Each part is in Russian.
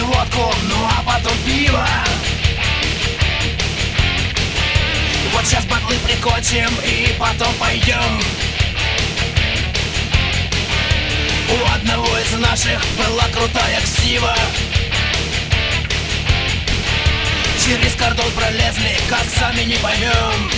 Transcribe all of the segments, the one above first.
водку, ну а потом пиво. Вот сейчас батлы прикончим и потом пойдем. У одного из наших была крутая ксива. Через кордон пролезли, как сами не поймем.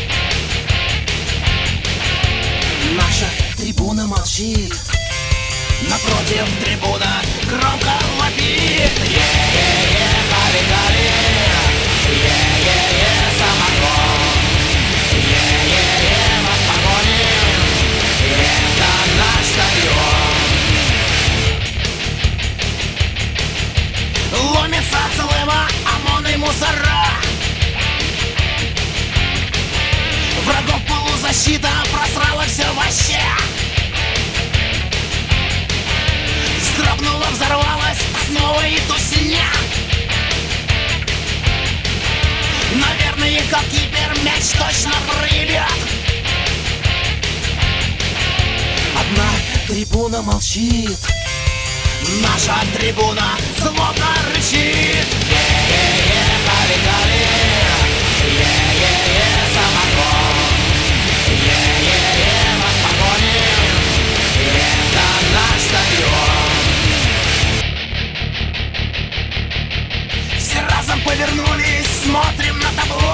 Наша трибуна молчит, напротив трибуна громко вопит. Е-е-е, гали-гали, е-е-е, самогон, е-е-е, вас погоним, это наш стадион. Ломится целыма ОМОН и мусора. Врагов полузащита просрала все вообще. Вздрогнула, взорвалась снова и тусня. Наверное, как кипер мяч точно проебет. Одна трибуна молчит, наша трибуна злобно рычит. Е-е-е, гали-гали, е-е-е, самогон, е-е-е, вас погоним, это наш стадион. Все разом повернулись, смотрим на табло.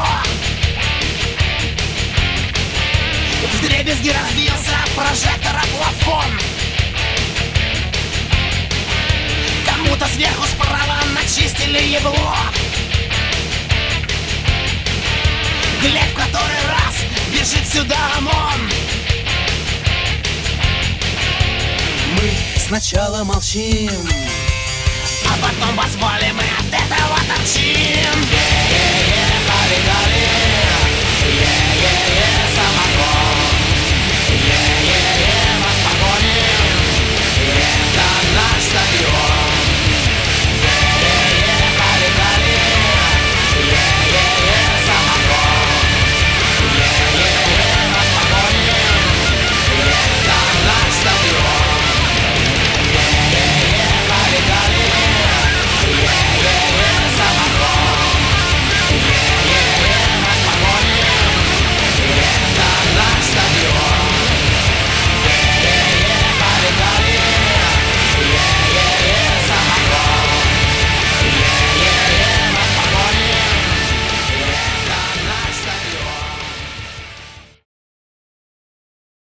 Вдребезги разбился прожектора плафон. Кому-то сверху справа начистили ебло. Глядь, в который раз бежит сюда ОМОН. Мы сначала молчим, а потом вас валим и от этого торчим.